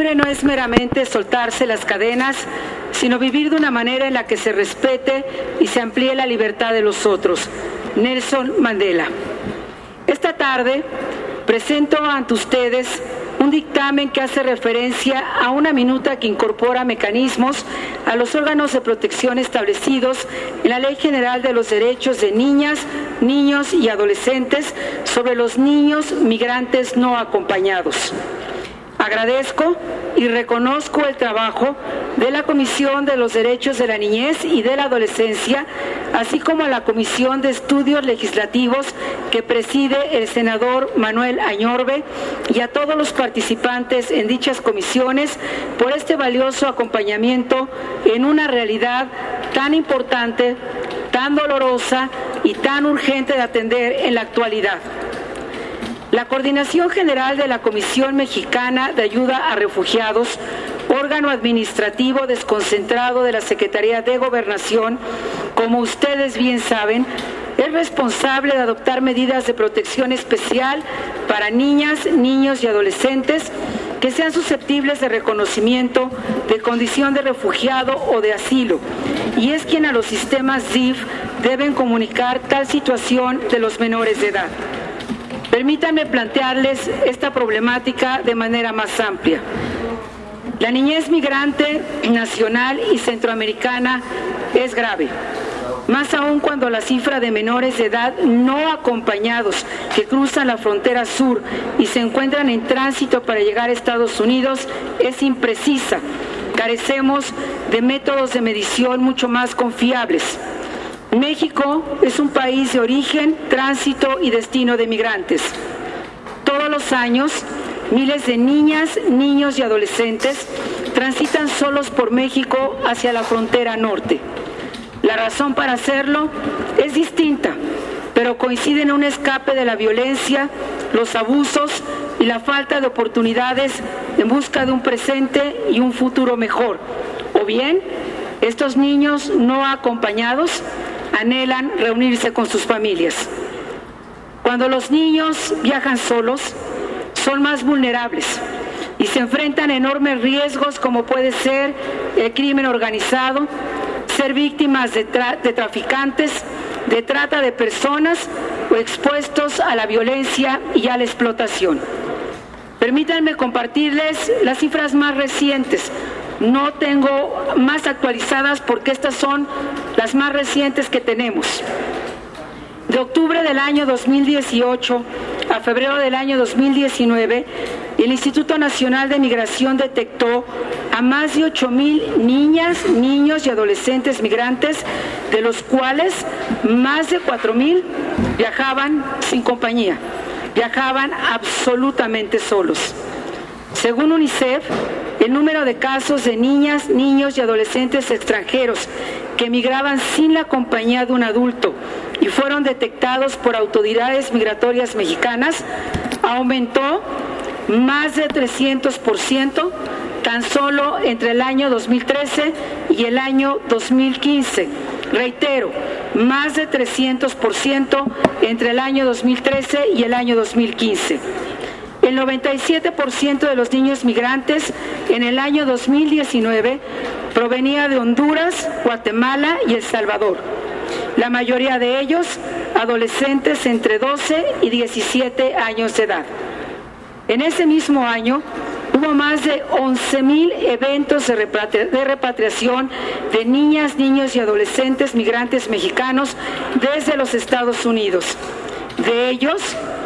libre no es meramente soltarse las cadenas, sino vivir de una manera en la que se respete y se amplíe la libertad de los otros. Nelson Mandela. Esta tarde presento ante ustedes un dictamen que hace referencia a una minuta que incorpora mecanismos a los órganos de protección establecidos en la Ley General de los Derechos de Niñas, Niños y Adolescentes sobre los niños migrantes no acompañados. Agradezco y reconozco el trabajo de la Comisión de los Derechos de la Niñez y de la Adolescencia, así como a la Comisión de Estudios Legislativos que preside el senador Manuel Añorbe, y a todos los participantes en dichas comisiones por este valioso acompañamiento en una realidad tan importante, tan dolorosa y tan urgente de atender en la actualidad. La Coordinación General de la Comisión Mexicana de Ayuda a Refugiados, órgano administrativo desconcentrado de la Secretaría de Gobernación, como ustedes bien saben, es responsable de adoptar medidas de protección especial para niñas, niños y adolescentes que sean susceptibles de reconocimiento de condición de refugiado o de asilo, y es quien a los sistemas DIF deben comunicar tal situación de los menores de edad. Permítanme plantearles esta problemática de manera más amplia. La niñez migrante nacional y centroamericana es grave, más aún cuando la cifra de menores de edad no acompañados que cruzan la frontera sur y se encuentran en tránsito para llegar a Estados Unidos es imprecisa. Carecemos de métodos de medición mucho más confiables. México es un país de origen, tránsito y destino de migrantes. Todos los años, miles de niñas, niños y adolescentes transitan solos por México hacia la frontera norte. La razón para hacerlo es distinta, pero coincide en un escape de la violencia, los abusos y la falta de oportunidades en busca de un presente y un futuro mejor. O bien, estos niños no acompañados anhelan reunirse con sus familias. Cuando los niños viajan solos, son más vulnerables y se enfrentan a enormes riesgos como puede ser el crimen organizado, ser víctimas de traficantes, de trata de personas o expuestos a la violencia y a la explotación. Permítanme compartirles las cifras más recientes. No tengo más actualizadas porque estas son las más recientes que tenemos. De octubre del año 2018 a febrero del año 2019, el Instituto Nacional de Migración detectó a más de 8,000 niñas, niños y adolescentes migrantes, de los cuales más de 4,000 viajaban sin compañía, viajaban absolutamente solos. Según UNICEF, el número de casos de niñas, niños y adolescentes extranjeros que migraban sin la compañía de un adulto y fueron detectados por autoridades migratorias mexicanas aumentó más de 300% tan solo entre el año 2013 y el año 2015. Reitero, más de 300% entre el año 2013 y el año 2015. El 97% de los niños migrantes en el año 2019 provenía de Honduras, Guatemala y El Salvador. La mayoría de ellos adolescentes entre 12 y 17 años de edad. En ese mismo año hubo más de 11,000 eventos de repatriación de niñas, niños y adolescentes migrantes mexicanos desde los Estados Unidos. De ellos,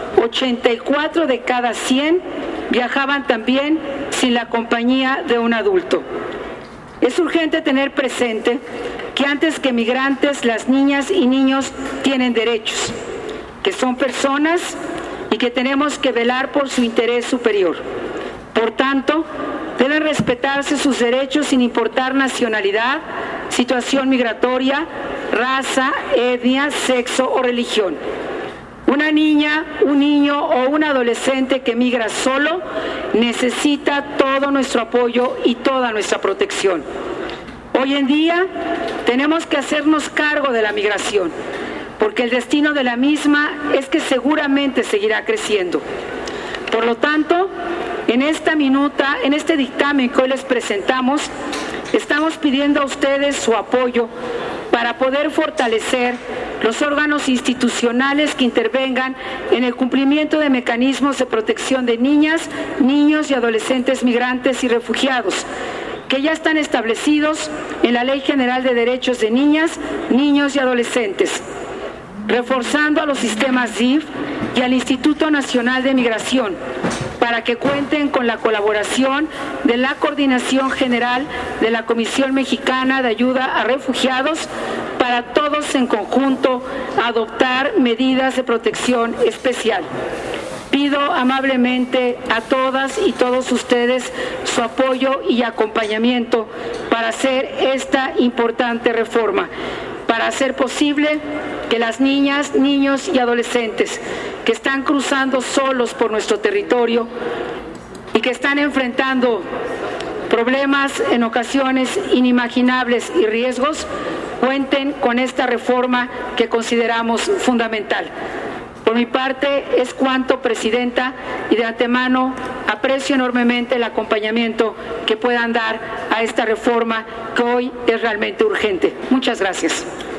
84 de cada 100 viajaban también sin la compañía de un adulto. Es urgente tener presente que antes que migrantes, las niñas y niños tienen derechos, que son personas y que tenemos que velar por su interés superior. Por tanto, deben respetarse sus derechos sin importar nacionalidad, situación migratoria, raza, etnia, sexo o religión. Una niña, un niño o un adolescente que migra solo necesita todo nuestro apoyo y toda nuestra protección. Hoy en día tenemos que hacernos cargo de la migración, porque el destino de la misma es que seguramente seguirá creciendo. Por lo tanto, En este dictamen que hoy les presentamos, estamos pidiendo a ustedes su apoyo para poder fortalecer los órganos institucionales que intervengan en el cumplimiento de mecanismos de protección de niñas, niños y adolescentes migrantes y refugiados, que ya están establecidos en la Ley General de Derechos de Niñas, Niños y Adolescentes, reforzando a los sistemas DIF y al Instituto Nacional de Migración, para que cuenten con la colaboración de la Coordinación General de la Comisión Mexicana de Ayuda a Refugiados, para todos en conjunto adoptar medidas de protección especial. Pido amablemente a todas y todos ustedes su apoyo y acompañamiento para hacer esta importante reforma, para hacer posible que las niñas, niños y adolescentes que están cruzando solos por nuestro territorio y que están enfrentando problemas en ocasiones inimaginables y riesgos, cuenten con esta reforma que consideramos fundamental. Por mi parte es cuanto, Presidenta, y de antemano aprecio enormemente el acompañamiento que puedan dar a esta reforma que hoy es realmente urgente. Muchas gracias.